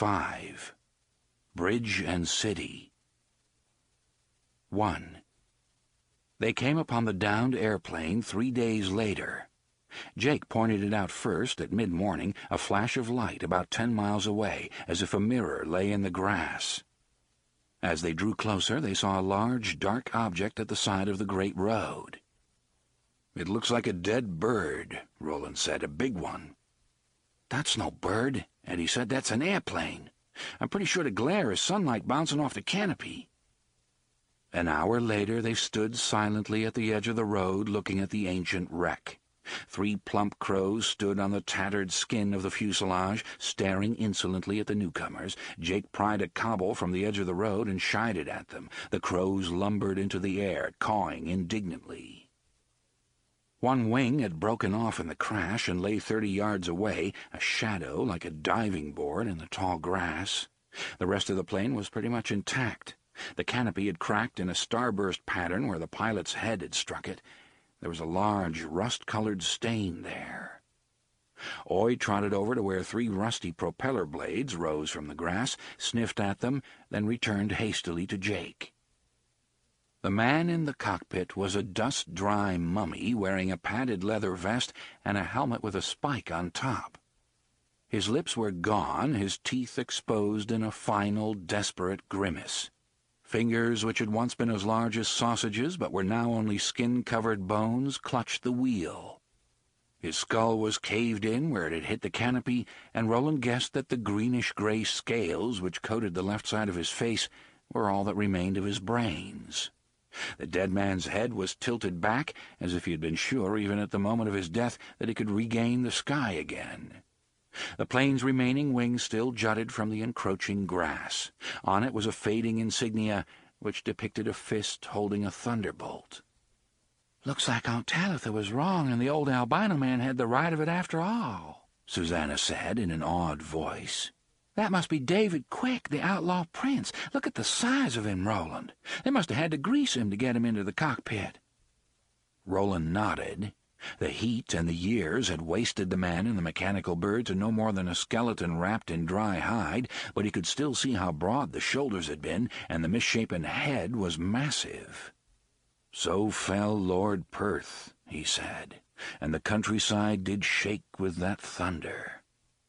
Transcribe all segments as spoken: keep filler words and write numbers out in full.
five. Bridge and City. one. They came upon the downed airplane three days later. Jake pointed it out first at mid-morning, a flash of light about ten miles away, as if a mirror lay in the grass. As they drew closer, they saw a large, dark object at the side of the great road. "It looks like a dead bird," Roland said, "a big one." "That's no bird," Eddie said. "That's an airplane. I'm pretty sure the glare is sunlight bouncing off the canopy." An hour later, they stood silently at the edge of the road, looking at the ancient wreck. Three plump crows stood on the tattered skin of the fuselage, staring insolently at the newcomers. Jake pried a cobble from the edge of the road and shied it at them. The crows lumbered into the air, cawing indignantly. One wing had broken off in the crash and lay thirty yards away, a shadow like a diving board in the tall grass. The rest of the plane was pretty much intact. The canopy had cracked in a starburst pattern where the pilot's head had struck it. There was a large, rust-colored stain there. Oy trotted over to where three rusty propeller blades rose from the grass, sniffed at them, then returned hastily to Jake. The man in the cockpit was a dust-dry mummy wearing a padded leather vest and a helmet with a spike on top. His lips were gone, his teeth exposed in a final, desperate grimace. Fingers which had once been as large as sausages but were now only skin-covered bones clutched the wheel. His skull was caved in where it had hit the canopy, and Roland guessed that the greenish-gray scales which coated the left side of his face were all that remained of his brains. The dead man's head was tilted back, as if he had been sure, even at the moment of his death, that he could regain the sky again. The plane's remaining wing still jutted from the encroaching grass. On it was a fading insignia which depicted a fist holding a thunderbolt. "Looks like Aunt Talitha was wrong and the old albino man had the right of it after all," Susanna said in an awed voice. "That must be David Quick, the outlaw prince. Look at the size of him, Roland. They must have had to grease him to get him into the cockpit." Roland nodded. The heat and the years had wasted the man in the mechanical bird to no more than a skeleton wrapped in dry hide, but he could still see how broad the shoulders had been, and the misshapen head was massive. "So fell Lord Perth," he said, "and the countryside did shake with that thunder."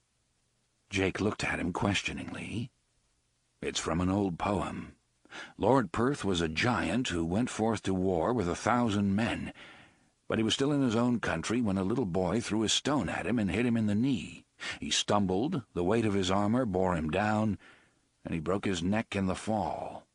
Jake looked at him questioningly. "It's from an old poem. Lord Perth was a giant who went forth to war with a thousand men, but he was still in his own country when a little boy threw a stone at him and hit him in the knee. He stumbled, the weight of his armor bore him down, and he broke his neck in the fall."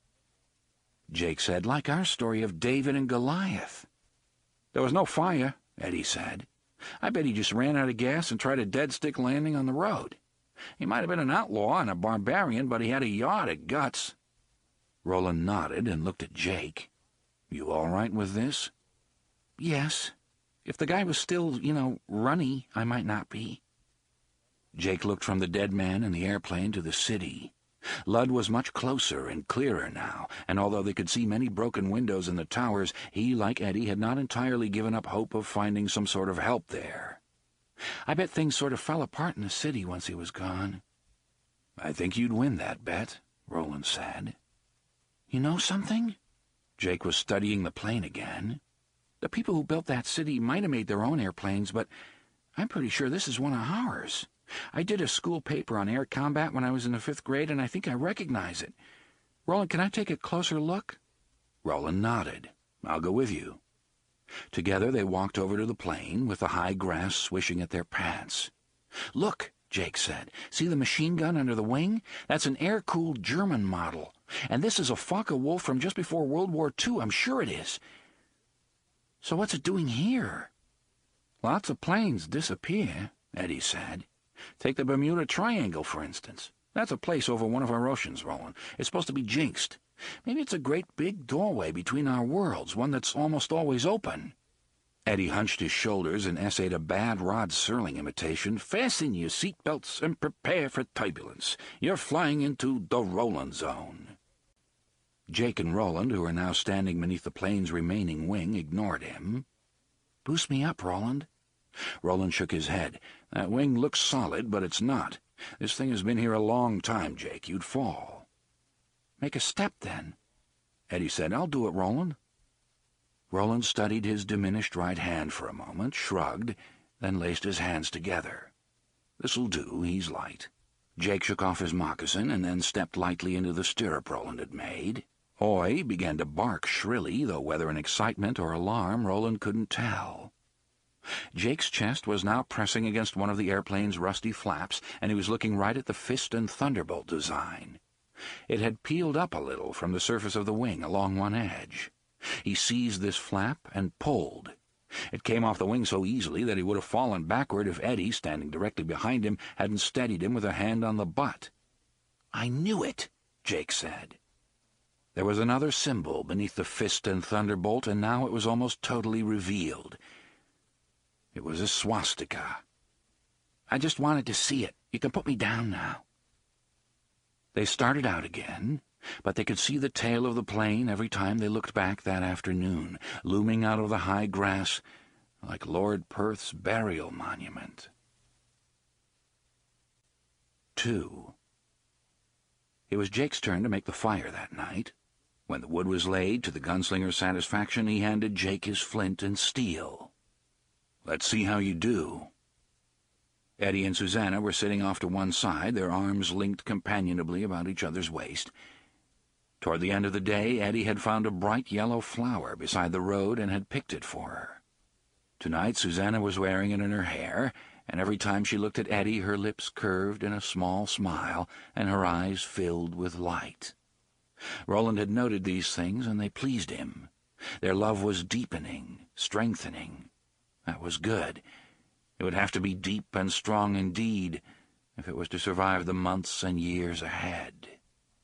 Jake said, "Like our story of David and Goliath." "There was no fire," Eddie said. "I bet he just ran out of gas and tried a dead-stick landing on the road. He might have been an outlaw and a barbarian, but he had a yard of guts." Roland nodded and looked at Jake. "You all right with this?" "Yes. If the guy was still, you know, runny, I might not be." Jake looked from the dead man in the airplane to the city. Ludd was much closer and clearer now, and although they could see many broken windows in the towers, he, like Eddie, had not entirely given up hope of finding some sort of help there. "I bet things sort of fell apart in the city once he was gone." "I think you'd win that bet," Roland said. "You know something?" Jake was studying the plane again. "The people who built that city might have made their own airplanes, but I'm pretty sure this is one of ours. I did a school paper on air combat when I was in the fifth grade, and I think I recognize it. Roland, can I take a closer look?" Roland nodded. "I'll go with you." Together they walked over to the plane, with the high grass swishing at their pads. "Look," Jake said. "See the machine gun under the wing? That's an air-cooled German model. And this is a Focke-Wulf from just before World War Two, I'm sure it is. So what's it doing here?" "Lots of planes disappear," Eddie said. "Take the Bermuda Triangle, for instance. That's a place over one of our oceans, Roland. It's supposed to be jinxed. Maybe it's a great big doorway between our worlds, one that's almost always open." Eddie hunched his shoulders and essayed a bad Rod Serling imitation. "Fasten your seatbelts and prepare for turbulence. You're flying into the Roland Zone." Jake and Roland, who were now standing beneath the plane's remaining wing, ignored him. "Boost me up, Roland." Roland shook his head. "That wing looks solid, but it's not. This thing has been here a long time, Jake. You'd fall." "Make a step, then," Eddie said. "I'll do it, Roland." Roland studied his diminished right hand for a moment, shrugged, then laced his hands together. "This'll do, he's light." Jake shook off his moccasin and then stepped lightly into the stirrup Roland had made. Oi began to bark shrilly, though whether in excitement or alarm Roland couldn't tell. Jake's chest was now pressing against one of the airplane's rusty flaps, and he was looking right at the fist and thunderbolt design. It had peeled up a little from the surface of the wing along one edge. He seized this flap and pulled. It came off the wing so easily that he would have fallen backward if Eddie, standing directly behind him, hadn't steadied him with a hand on the butt. "I knew it," Jake said. There was another symbol beneath the fist and thunderbolt, and now it was almost totally revealed. It was a swastika. "I just wanted to see it. You can put me down now." They started out again, but they could see the tail of the plane every time they looked back that afternoon, looming out of the high grass like Lord Perth's burial monument. Two. It was Jake's turn to make the fire that night. When the wood was laid, to the gunslinger's satisfaction, he handed Jake his flint and steel. "Let's see how you do." Eddie and Susanna were sitting off to one side, their arms linked companionably about each other's waist. Toward the end of the day, Eddie had found a bright yellow flower beside the road and had picked it for her. Tonight, Susanna was wearing it in her hair, and every time she looked at Eddie, her lips curved in a small smile, and her eyes filled with light. Roland had noted these things, and they pleased him. Their love was deepening, strengthening. That was good. It would have to be deep and strong indeed if it was to survive the months and years ahead.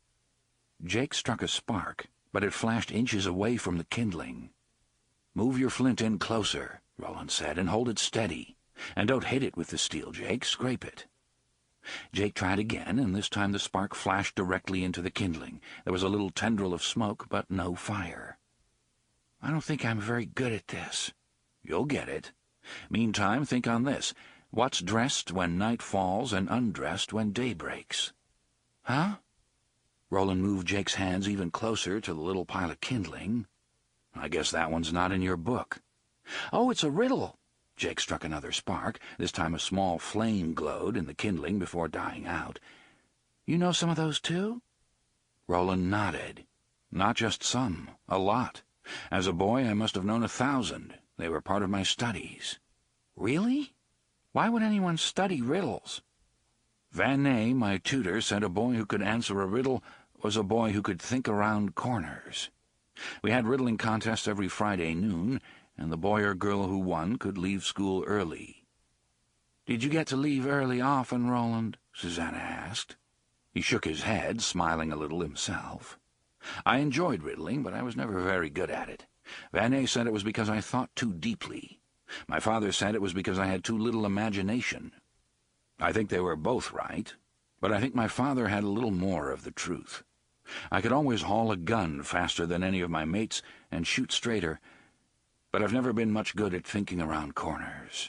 Jake struck a spark, but it flashed inches away from the kindling. "Move your flint in closer," Roland said, "and hold it steady. And don't hit it with the steel, Jake. Scrape it." Jake tried again, and this time the spark flashed directly into the kindling. There was a little tendril of smoke, but no fire. "I don't think I'm very good at this." "You'll get it. Meantime, think on this. What's dressed when night falls and undressed when day breaks?" "Huh?" Roland moved Jake's hands even closer to the little pile of kindling. "I guess that one's not in your book." "Oh, it's a riddle." Jake struck another spark. This time a small flame glowed in the kindling before dying out. "You know some of those, too?" Roland nodded. "Not just some. A lot. As a boy, I must have known a thousand. They were part of my studies." "Really? Why would anyone study riddles?" "Van Ney, my tutor, said a boy who could answer a riddle was a boy who could think around corners. We had riddling contests every Friday noon, and the boy or girl who won could leave school early." "Did you get to leave early often, Roland?" Susanna asked. He shook his head, smiling a little himself. "I enjoyed riddling, but I was never very good at it. Van Ney said it was because I thought too deeply. My father said it was because I had too little imagination. I think they were both right, but I think my father had a little more of the truth. I could always haul a gun faster than any of my mates and shoot straighter, but I've never been much good at thinking around corners."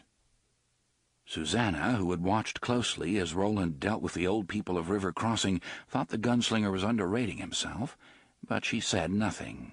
Susanna, who had watched closely as Roland dealt with the old people of River Crossing, thought the gunslinger was underrating himself, but she said nothing.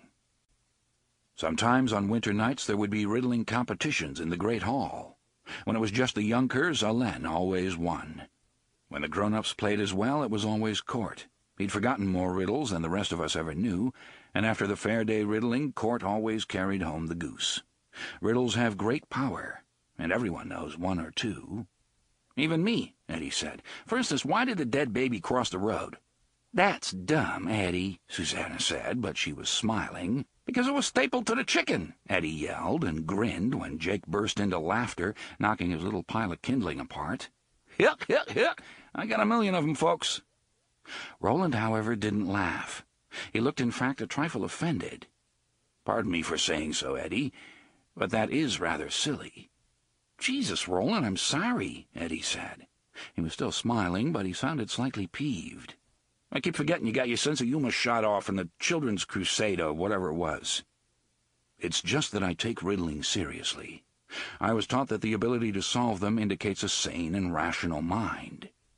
Sometimes on winter nights there would be riddling competitions in the Great Hall. When it was just the Junkers, Alain always won. When the grown-ups played as well, it was always Court. He'd forgotten more riddles than the rest of us ever knew, and after the fair day riddling, Court always carried home the goose. Riddles have great power, and everyone knows one or two. "Even me," Eddie said. "For instance, why did the dead baby cross the road?" "That's dumb, Eddie," Susanna said, but she was smiling. "Because it was stapled to the chicken," Eddie yelled, and grinned when Jake burst into laughter, knocking his little pile of kindling apart. "Hick, hick, hick! I got a million of 'em, folks." Roland, however, didn't laugh. He looked, in fact, a trifle offended. "Pardon me for saying so, Eddie, but that is rather silly." "Jesus, Roland, I'm sorry," Eddie said. He was still smiling, but he sounded slightly peeved. "I keep forgetting you got your sense of humor shot off in the Children's Crusade or whatever it was." "It's just that I take riddling seriously. I was taught that the ability to solve them indicates a sane and rational mind."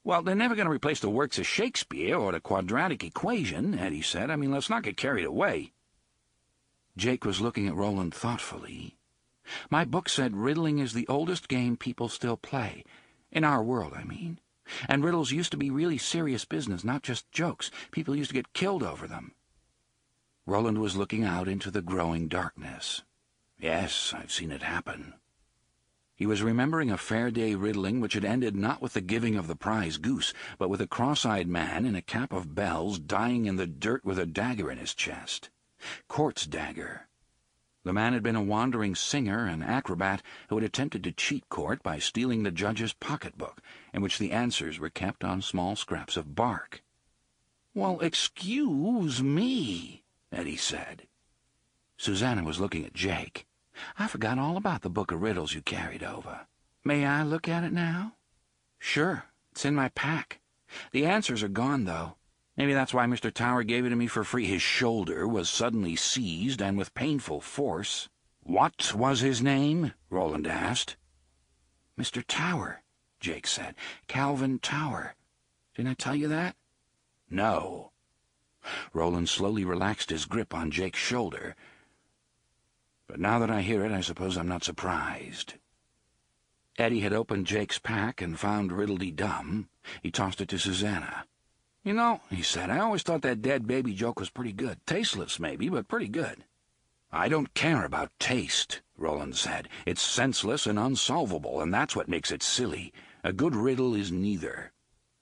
Well, they're never going to replace the works of Shakespeare or the quadratic equation, Eddie said. I mean, let's not get carried away. Jake was looking at Roland thoughtfully. My book said riddling is the oldest game people still play. In our world, I mean. And riddles used to be really serious business, not just jokes. People used to get killed over them. Roland was looking out into the growing darkness. Yes, I've seen it happen. He was remembering a fair day riddling which had ended not with the giving of the prize goose, but with a cross-eyed man in a cap of bells dying in the dirt with a dagger in his chest. Court's dagger. The man had been a wandering singer and acrobat who had attempted to cheat Court by stealing the judge's pocketbook, in which the answers were kept on small scraps of bark. "Well, excuse me," Eddie said. Susanna was looking at Jake. "I forgot all about the book of riddles you carried over. May I look at it now?" "Sure. It's in my pack. The answers are gone, though. Maybe that's why Mister Tower gave it to me for free." His shoulder was suddenly seized, and with painful force. "What was his name?" Roland asked. "Mister Tower," Jake said. "Calvin Tower. Didn't I tell you that?" "No." Roland slowly relaxed his grip on Jake's shoulder. "But now that I hear it, I suppose I'm not surprised." Eddie had opened Jake's pack and found Riddle-de-Dum. He tossed it to Susanna. "You know," he said, "I always thought that dead baby joke was pretty good. Tasteless, maybe, but pretty good." "I don't care about taste," Roland said. "It's senseless and unsolvable, and that's what makes it silly. A good riddle is neither."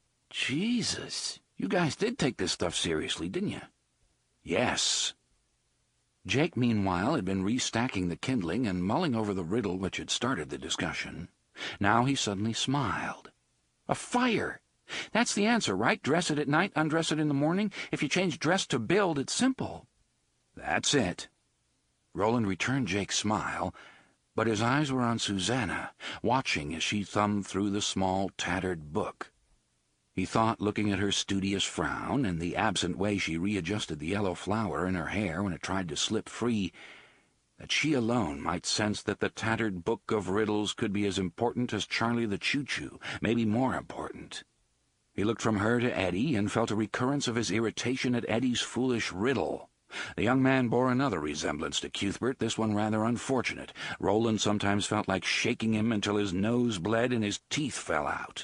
"Jesus, you guys did take this stuff seriously, didn't you?" "Yes." Jake, meanwhile, had been restacking the kindling and mulling over the riddle which had started the discussion. Now he suddenly smiled. "A fire! That's the answer, right? Dress it at night, undress it in the morning. If you change dress to build, it's simple." "That's it." Roland returned Jake's smile, but his eyes were on Susanna, watching as she thumbed through the small, tattered book. He thought, looking at her studious frown and the absent way she readjusted the yellow flower in her hair when it tried to slip free, that she alone might sense that the tattered book of riddles could be as important as Charlie the Choo-Choo, maybe more important. He looked from her to Eddie and felt a recurrence of his irritation at Eddie's foolish riddle. The young man bore another resemblance to Cuthbert, this one rather unfortunate. Roland sometimes felt like shaking him until his nose bled and his teeth fell out.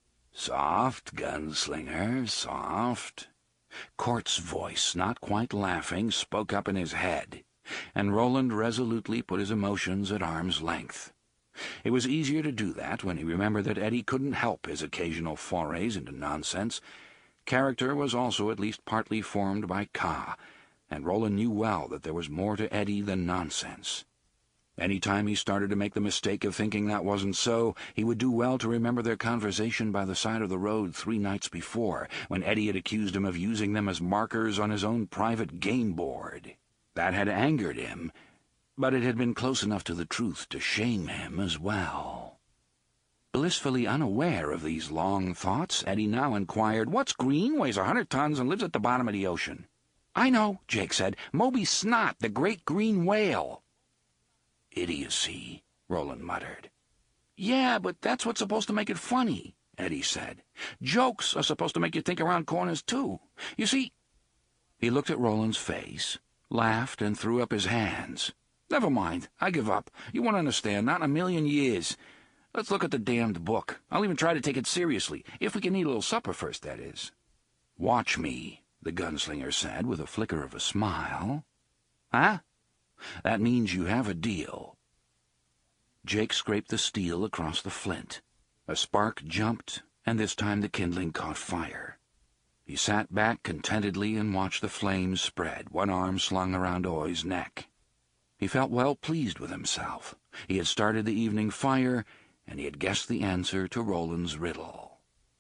"Soft, gunslinger, soft." Court's voice, not quite laughing, spoke up in his head, and Roland resolutely put his emotions at arm's length. It was easier to do that when he remembered that Eddie couldn't help his occasional forays into nonsense. Character was also at least partly formed by Ka, and Roland knew well that there was more to Eddie than nonsense. Any time he started to make the mistake of thinking that wasn't so, he would do well to remember their conversation by the side of the road three nights before, when Eddie had accused him of using them as markers on his own private game board. That had angered him, but it had been close enough to the truth to shame him as well. Blissfully unaware of these long thoughts, Eddie now inquired, "What's green, weighs a hundred tons, and lives at the bottom of the ocean?" "I know," Jake said. "Moby Snot, the great green whale." "Idiocy," Roland muttered. "Yeah, but that's what's supposed to make it funny," Eddie said. "Jokes are supposed to make you think around corners, too. You see—" He looked at Roland's face, laughed, and threw up his hands. "Never mind. I give up. You won't understand. Not in a million years. Let's look at the damned book. I'll even try to take it seriously. If we can eat a little supper first, that is." "Watch me," the gunslinger said, with a flicker of a smile. "Huh? That means you have a deal." Jake scraped the steel across the flint. A spark jumped, and this time the kindling caught fire. He sat back contentedly and watched the flames spread, one arm slung around Oi's neck. He felt well pleased with himself. He had started the evening fire, and he had guessed the answer to Roland's riddle.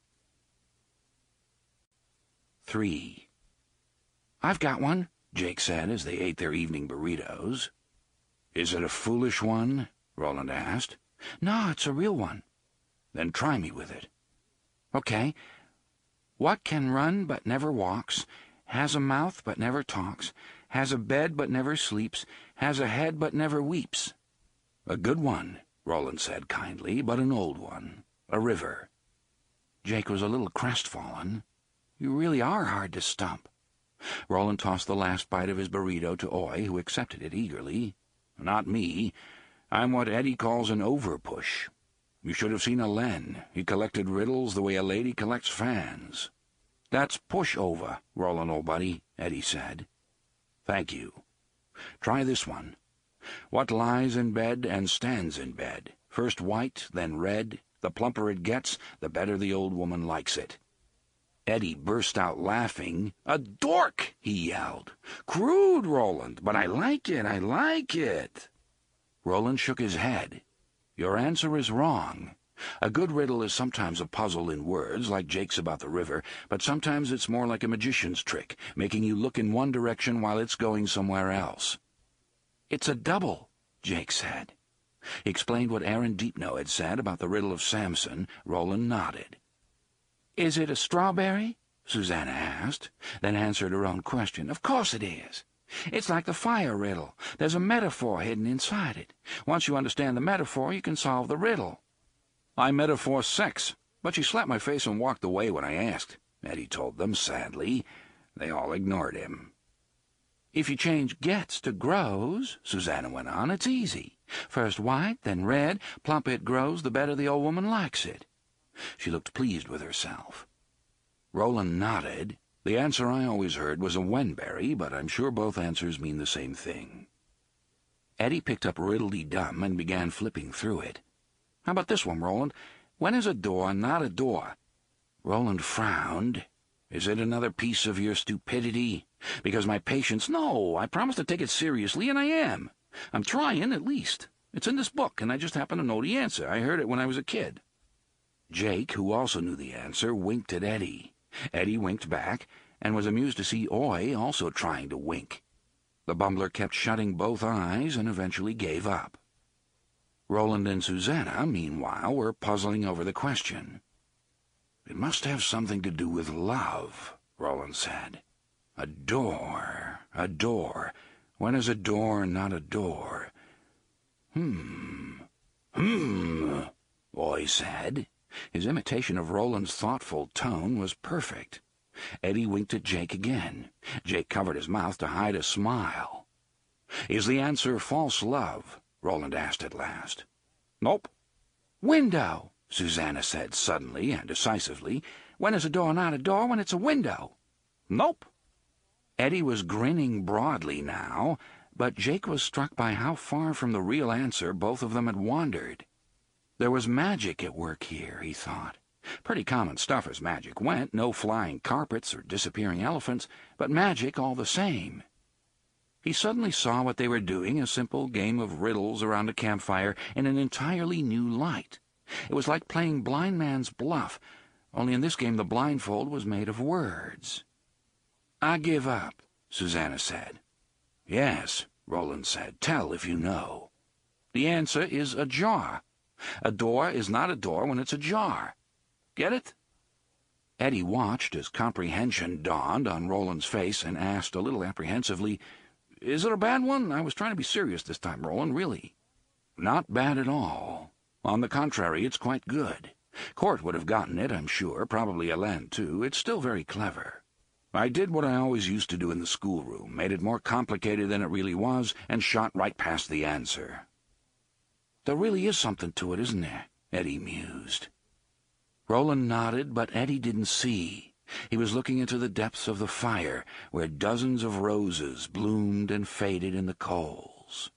Three. "I've got one," Jake said as they ate their evening burritos. "Is it a foolish one?" Roland asked. "No, it's a real one." "Then try me with it." "Okay. What can run but never walks, has a mouth but never talks, has a bed but never sleeps, has a head but never weeps?" "A good one," Roland said kindly, "but an old one. A river." Jake was a little crestfallen. "You really are hard to stump." Roland tossed the last bite of his burrito to Oy, who accepted it eagerly. "Not me. I'm what Eddie calls an overpush. You should have seen Alen. He collected riddles the way a lady collects fans." "That's push-over, Roland, old buddy," Eddie said. "Thank you. Try this one. What lies in bed and stands in bed? First white, then red. The plumper it gets, the better the old woman likes it." Eddie burst out laughing. "A dork!" he yelled. "Crude, Roland, but I like it, I like it." Roland shook his head. "Your answer is wrong. A good riddle is sometimes a puzzle in words, like Jake's about the river, but sometimes it's more like a magician's trick, making you look in one direction while it's going somewhere else." "It's a double," Jake said. He explained what Aaron Deepno had said about the riddle of Samson. Roland nodded. "Is it a strawberry?" Susanna asked, then answered her own question. "Of course it is. It's like the fire riddle. There's a metaphor hidden inside it. Once you understand the metaphor, you can solve the riddle." "I metaphor sex, but she slapped my face and walked away when I asked," Eddie told them sadly. They all ignored him. "If you change gets to grows," Susanna went on, "it's easy. First white, then red. Plump it grows, the better the old woman likes it." She looked pleased with herself. Roland nodded. "The answer I always heard was a wenberry, but I'm sure both answers mean the same thing." Eddie picked up Riddle-de-Dum and began flipping through it. "How about this one, Roland? When is a door not a door?" Roland frowned. "Is it another piece of your stupidity? Because my patience—" "No, I promised to take it seriously, and I am. I'm trying, at least. It's in this book, and I just happen to know the answer. I heard it when I was a kid." Jake, who also knew the answer, winked at Eddie. Eddie winked back, and was amused to see Oy also trying to wink. The bumbler kept shutting both eyes and eventually gave up. Roland and Susanna, meanwhile, were puzzling over the question. "It must have something to do with love," Roland said. "A door, a door. When is a door not a door?" Hmm, hmm, Oy said. His imitation of Roland's thoughtful tone was perfect. Eddie winked at Jake again. Jake covered his mouth to hide a smile. "Is the answer false love?" Roland asked at last. "Nope." "Window," Susanna said suddenly and decisively. "When is a door not a door? When it's a window." "Nope." Eddie was grinning broadly now, but Jake was struck by how far from the real answer both of them had wandered. There was magic at work here, he thought. Pretty common stuff as magic went, no flying carpets or disappearing elephants, but magic all the same. He suddenly saw what they were doing, a simple game of riddles around a campfire, in an entirely new light. It was like playing blind man's bluff, only in this game the blindfold was made of words. "I give up," Susanna said. "Yes," Roland said. "Tell if you know." "The answer is a jar. A door is not a door when it's a jar. Get it?" Eddie watched as comprehension dawned on Roland's face and asked a little apprehensively, "Is it a bad one? I was trying to be serious this time, Roland, really." "Not bad at all. On the contrary, it's quite good. Court would have gotten it, I'm sure, probably Alen too. It's still very clever. I did what I always used to do in the schoolroom, made it more complicated than it really was, and shot right past the answer." "There really is something to it, isn't there?" Eddie mused. Roland nodded, but Eddie didn't see. He was looking into the depths of the fire, where dozens of roses bloomed and faded in the coals.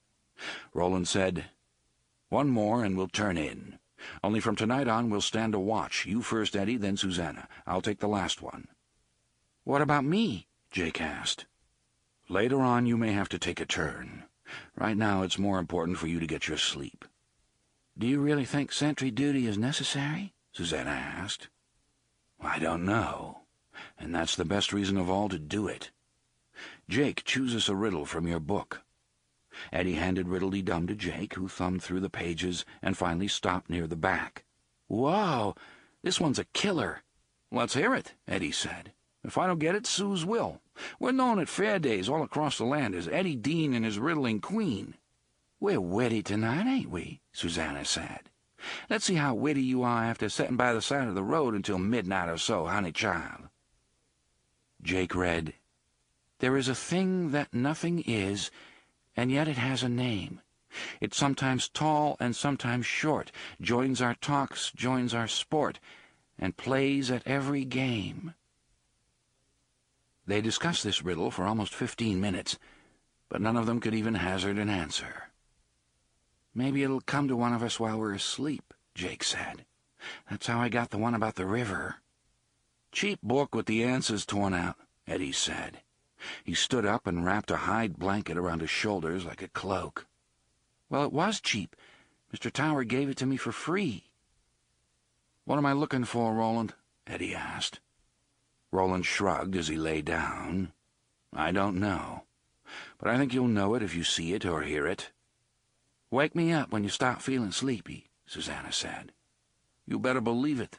Roland said, "One more and we'll turn in. Only from tonight on we'll stand a watch. You first, Eddie, then Susanna. I'll take the last one." "What about me?" Jake asked. "Later on you may have to take a turn. Right now it's more important for you to get your sleep." "Do you really think sentry duty is necessary?" Susanna asked. "I don't know, and that's the best reason of all to do it. Jake, choose us a riddle from your book." Eddie handed Riddle-de-Dum to Jake, who thumbed through the pages and finally stopped near the back. "Whoa, this one's a killer." "Let's hear it," Eddie said. "If I don't get it, Suze will. We're known at fair days all across the land as Eddie Dean and his riddling queen." "We're witty tonight, ain't we?" Susanna said. Let's see how witty you are after setting by the side of the road until midnight or so, honey child. Jake read, "There is a thing that nothing is, and yet it has a name. It's sometimes tall and sometimes short, joins our talks, joins our sport, and plays at every game." They discussed this riddle for almost fifteen minutes, but none of them could even hazard an answer. "Maybe it'll come to one of us while we're asleep," Jake said. "That's how I got the one about the river." "Cheap book with the answers torn out," Eddie said. He stood up and wrapped a hide blanket around his shoulders like a cloak. "Well, it was cheap. Mister Tower gave it to me for free." "What am I looking for, Roland?" Eddie asked. Roland shrugged as he lay down. "I don't know, but I think you'll know it if you see it or hear it." "Wake me up when you start feeling sleepy," Susanna said. "You better believe it."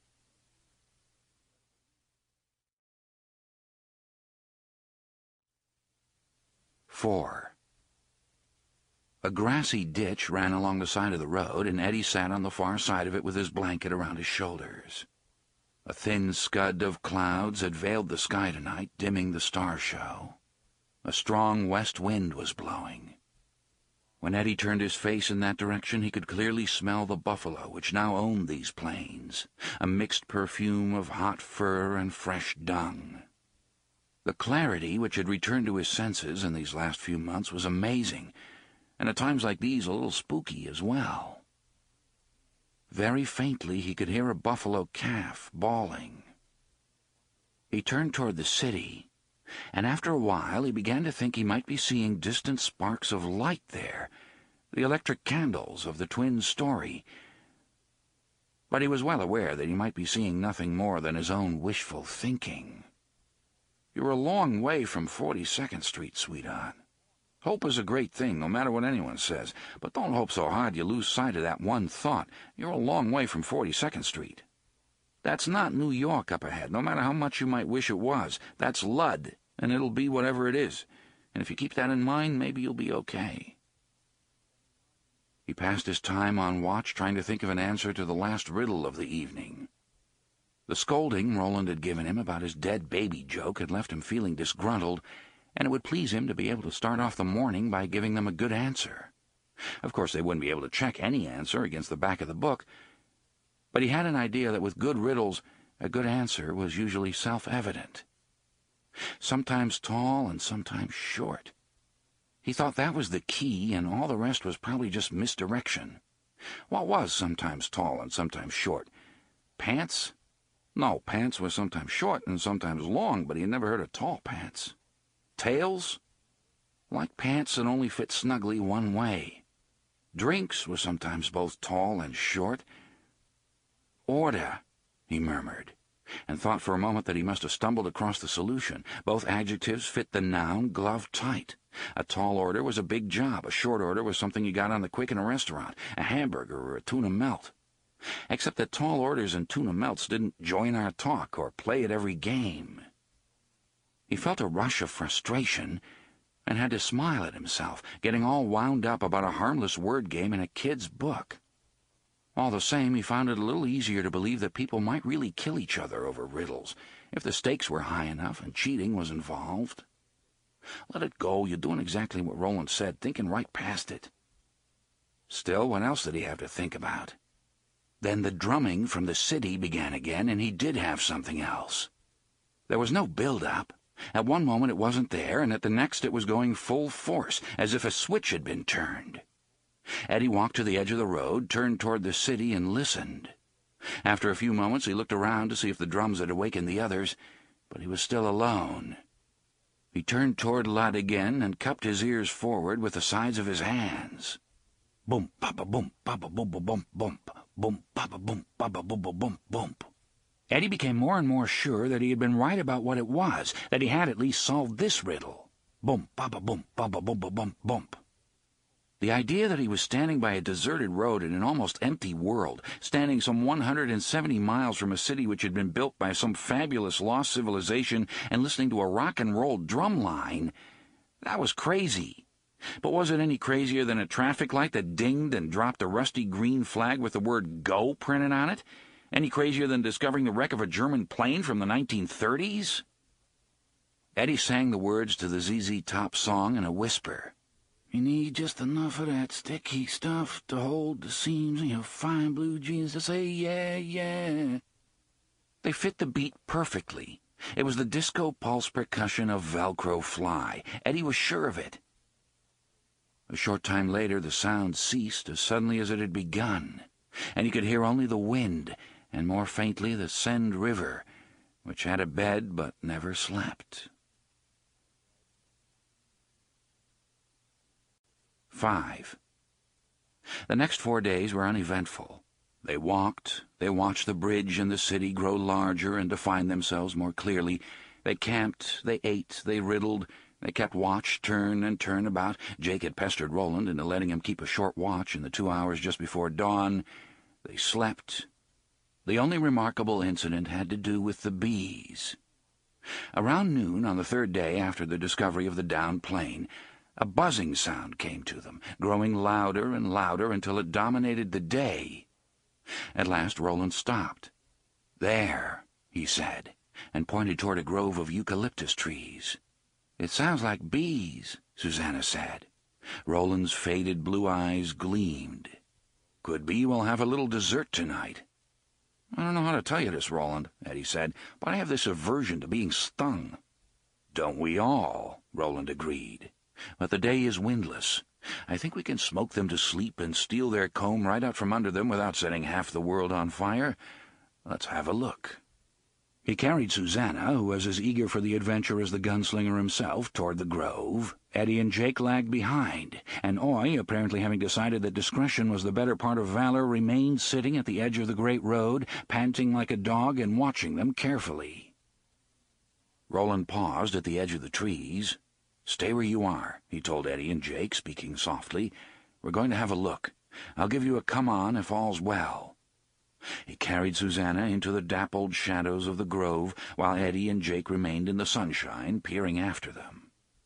Four. A grassy ditch ran along the side of the road, and Eddie sat on the far side of it with his blanket around his shoulders. A thin scud of clouds had veiled the sky tonight, dimming the star show. A strong west wind was blowing. When Eddie turned his face in that direction, he could clearly smell the buffalo which now owned these plains, a mixed perfume of hot fur and fresh dung. The clarity which had returned to his senses in these last few months was amazing, and at times like these a little spooky as well. Very faintly he could hear a buffalo calf bawling. He turned toward the city, and after a while he began to think he might be seeing distant sparks of light there, the electric candles of the twin story. But he was well aware that he might be seeing nothing more than his own wishful thinking. "You're a long way from forty-second Street, sweetheart. Hope is a great thing, no matter what anyone says, but don't hope so hard you lose sight of that one thought. You're a long way from forty-second Street. That's not New York up ahead, no matter how much you might wish it was. That's Lud, and it'll be whatever it is. And if you keep that in mind, maybe you'll be okay." He passed his time on watch trying to think of an answer to the last riddle of the evening. The scolding Roland had given him about his dead baby joke had left him feeling disgruntled, and it would please him to be able to start off the morning by giving them a good answer. Of course, they wouldn't be able to check any answer against the back of the book, but he had an idea that with good riddles, a good answer was usually self-evident. Sometimes tall and sometimes short. He thought that was the key, and all the rest was probably just misdirection. What was sometimes tall and sometimes short? Pants? No, pants were sometimes short and sometimes long, but he had never heard of tall pants. Tails? Like pants that only fit snugly one way. Drinks were sometimes both tall and short. Order, he murmured, and thought for a moment that he must have stumbled across the solution. Both adjectives fit the noun glove tight. A tall order was a big job. A short order was something you got on the quick in a restaurant, a hamburger or a tuna melt. Except that tall orders and tuna melts didn't join our talk or play at every game. He felt a rush of frustration and had to smile at himself, getting all wound up about a harmless word game in a kid's book. All the same, he found it a little easier to believe that people might really kill each other over riddles, if the stakes were high enough and cheating was involved. Let it go. You're doing exactly what Roland said, thinking right past it. Still, what else did he have to think about? Then the drumming from the city began again, and he did have something else. There was no build-up. At one moment it wasn't there, and at the next it was going full force, as if a switch had been turned. Eddie walked to the edge of the road, turned toward the city, and listened. After a few moments he looked around to see if the drums had awakened the others, but he was still alone. He turned toward Lud again and cupped his ears forward with the sides of his hands. Boom, papa, boom, papa, boom, boom, boom, boom, boom, papa, boom, papa, boom, boom, boom, boom. Eddie became more and more sure that he had been right about what it was, that he had at least solved this riddle. Boom, papa, boom, papa, boom, boom, boom, boom. The idea that he was standing by a deserted road in an almost empty world, standing some one hundred seventy miles from a city which had been built by some fabulous lost civilization, and listening to a rock and roll drum line, that was crazy. But was it any crazier than a traffic light that dinged and dropped a rusty green flag with the word "Go" printed on it? Any crazier than discovering the wreck of a German plane from the nineteen thirties? Eddie sang the words to the Z Z Top song in a whisper. You need just enough of that sticky stuff to hold the seams in your fine blue jeans to say, yeah, yeah. They fit the beat perfectly. It was the disco pulse percussion of Velcro Fly. Eddie was sure of it. A short time later, the sound ceased as suddenly as it had begun, and he could hear only the wind, and more faintly the Send River, which had a bed but never slept. Five. The next four days were uneventful. They walked, they watched the bridge and the city grow larger and define themselves more clearly. They camped, they ate, they riddled, they kept watch, turn and turn about. Jake had pestered Roland into letting him keep a short watch in the two hours just before dawn. They slept. The only remarkable incident had to do with the bees. Around noon on the third day after the discovery of the downed plane, a buzzing sound came to them, growing louder and louder until it dominated the day. At last Roland stopped. There, he said, and pointed toward a grove of eucalyptus trees. It sounds like bees, Susanna said. Roland's faded blue eyes gleamed. Could be we'll have a little dessert tonight. I don't know how to tell you this, Roland, Eddie said, but I have this aversion to being stung. Don't we all? Roland agreed. But the day is windless. I think we can smoke them to sleep and steal their comb right out from under them without setting half the world on fire. Let's have a look. He carried Susanna, who was as eager for the adventure as the gunslinger himself, toward the grove. Eddie and Jake lagged behind, and Oy, apparently having decided that discretion was the better part of valor, remained sitting at the edge of the great road, panting like a dog and watching them carefully. Roland paused at the edge of the trees. "Stay where you are," he told Eddie and Jake, speaking softly. "We're going to have a look. I'll give you a come-on if all's well." He carried Susanna into the dappled shadows of the grove, while Eddie and Jake remained in the sunshine, peering after them.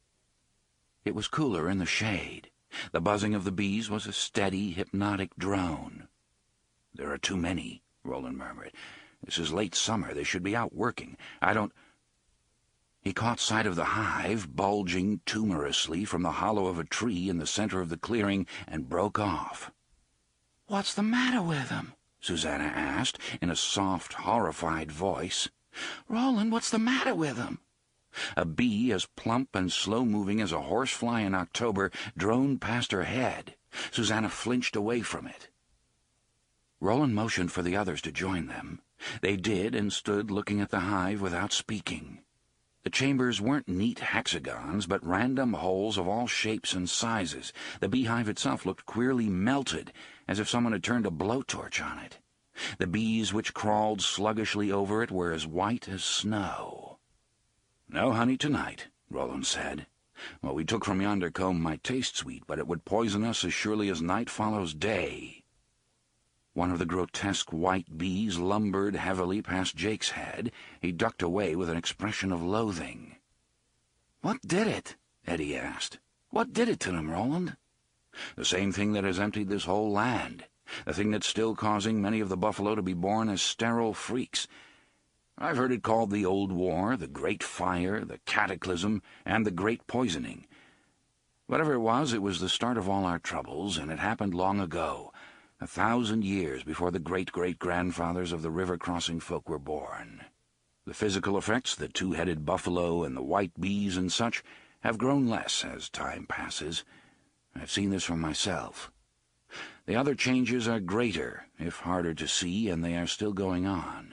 It was cooler in the shade. The buzzing of the bees was a steady, hypnotic drone. "There are too many," Roland murmured. "This is late summer. They should be out working. I don't—" He caught sight of the hive, bulging tumorously from the hollow of a tree in the center of the clearing, and broke off. "What's the matter with them?" Susanna asked, in a soft, horrified voice. "Roland, what's the matter with them?" A bee, as plump and slow-moving as a horsefly in October, droned past her head. Susanna flinched away from it. Roland motioned for the others to join them. They did, and stood looking at the hive without speaking. The chambers weren't neat hexagons, but random holes of all shapes and sizes. The beehive itself looked queerly melted, as if someone had turned a blowtorch on it. The bees which crawled sluggishly over it were as white as snow. "No honey tonight," Roland said. "What we took from yonder comb might taste sweet, but it would poison us as surely as night follows day." One of the grotesque white bees lumbered heavily past Jake's head. He ducked away with an expression of loathing. "What did it?" Eddie asked. "What did it to them, Roland?" "The same thing that has emptied this whole land. The thing that's still causing many of the buffalo to be born as sterile freaks. I've heard it called the Old War, the Great Fire, the Cataclysm, and the Great Poisoning. Whatever it was, it was the start of all our troubles, and it happened long ago, a thousand years before the great-great-grandfathers of the river-crossing folk were born. The physical effects, the two-headed buffalo and the white bees and such, have grown less as time passes. I've seen this for myself. The other changes are greater, if harder to see, and they are still going on."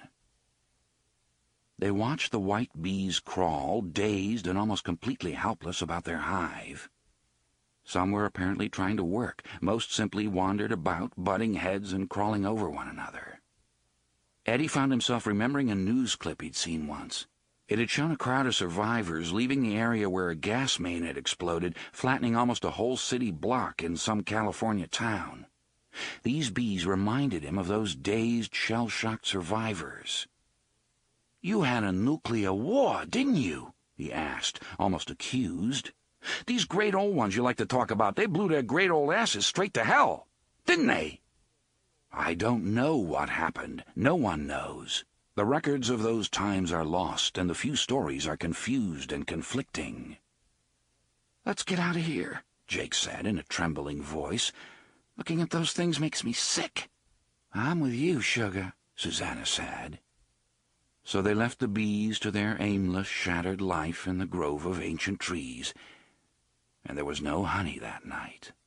They watched the white bees crawl, dazed and almost completely helpless about their hive. Some were apparently trying to work. Most simply wandered about, butting heads and crawling over one another. Eddie found himself remembering a news clip he'd seen once. It had shown a crowd of survivors leaving the area where a gas main had exploded, flattening almost a whole city block in some California town. These bees reminded him of those dazed, shell-shocked survivors. "You had a nuclear war, didn't you?" he asked, almost accused. These great old ones you like to talk about, they blew their great old asses straight to hell, didn't they? I don't know what happened. No one knows. The records of those times are lost, and the few stories are confused and conflicting. Let's get out of here, Jake said in a trembling voice. Looking at those things makes me sick. I'm with you, Sugar, Susanna said. So they left the bees to their aimless, shattered life in the grove of ancient trees, and there was no honey that night.